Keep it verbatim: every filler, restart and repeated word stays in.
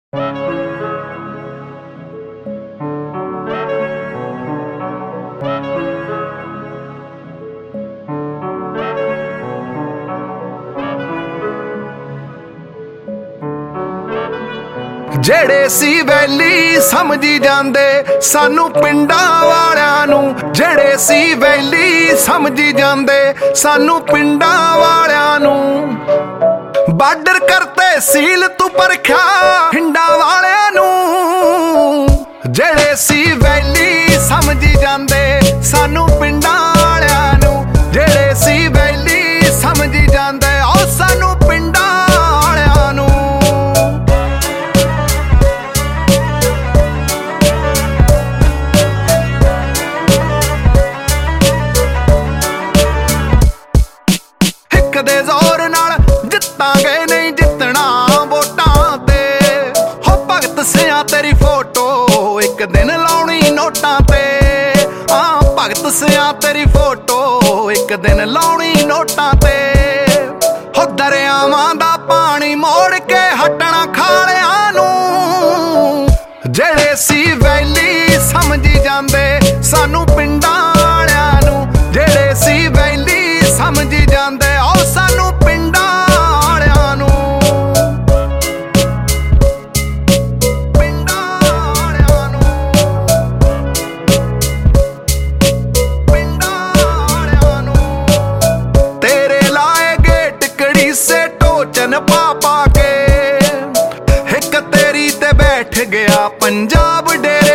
ਜਿਹੜੇ ਸੀ ਵੈਲੀ ਸਮਝੀ ਜਾਂਦੇ ਸਾਨੂੰ ਪਿੰਡਾਂ ਵਾਲਿਆਂ ਨੂੰ, ਜਿਹੜੇ ਸੀ ਵੈਲੀ ਸਮਝੀ ਜਾਂਦੇ ਸਾਨੂੰ ਪਿੰਡਾਂ ਵਾਲਿਆਂ ਨੂੰ। ਬਾਰਡਰ ਕਰਤੇ ਸੀਲ ਤੂੰ ਪਰਖਿਆ ਹਿੰਡਾਂ ਵਾਲਿਆਂ ਨੂੰ, ਜਿਹੜੇ ਸੀ ਵੈਲੀ ਸਮਝੀ ਜਾਂਦੇ ਸਾਨੂੰ ਪਿੰਡਾਂ ਵਾਲਿਆਂ ਨੂੰ, ਜਿਹੜੇ ਸੀ ਵੈਲੀ ਸਮਝੀ ਜਾਂਦੇ ਉਹ ਸਾਨੂੰ ਪਿੰਡਾਂ ਵਾਲਿਆਂ ਨੂੰ। ਦੇ ਜ਼ੋਰ ਨਾਲ ਜਿੱਤਾਂਗੇ ਨਹੀਂ ਜਿੱਤਣਾ ਵੋਟਾਂ ਤੇ, ਹੋ ਭਗਤ ਸਿਆਂ ਤੇਰੀ ਫੋਟੋ ਇੱਕ ਦਿਨ ਲਾਉਣੀ ਨੋਟਾਂ ਤੇ। ਹਾਂ ਭਗਤ ਸਿਆਂ ਤੇਰੀ ਫੋਟੋ ਇੱਕ ਦਿਨ ਲਾਉਣੀ ਨੋਟਾਂ ਤੇ। ਹੋ ਦਰਿਆਵਾਂ ਦਾ ਪਾਣੀ ਮੋੜ ਕੇ ਹਟਣਾ ਖਾਲਿਆਂ ਨੂੰ, ਜਿਹੜੇ ਸੀ ਵੈਲੀ ਸਮਝੀ ਜਾਂਦੇ ਸਾਨੂੰ ਪਿੰਡਾਂ ਵਾਲਿਆਂ ਨੂੰ, ਜਿਹੜੇ ਸੀ ਵੈਲੀ ਸਮਝੀ ਜਾਂਦੇ ਉਹ ਸਾਨੂੰ ਪਿੰਡਾਂ ਵਾਲਿਆਂ ਨੂੰ। ਪਿੰਡਾਂ ਵਾਲਿਆਂ ਨੂੰ, ਪਿੰਡਾਂ ਵਾਲਿਆਂ ਨੂੰ। ਤੇਰੇ ਲਾਏ ਗੇਟ ਕੜੀਸੇ ਟੋਚਨ ਪਾ ਪਾ ਕੇ, ਇੱਕ ਤੇਰੀ ਤੇ ਬੈਠ ਗਿਆ ਪੰਜਾਬ ਡੇਰੇ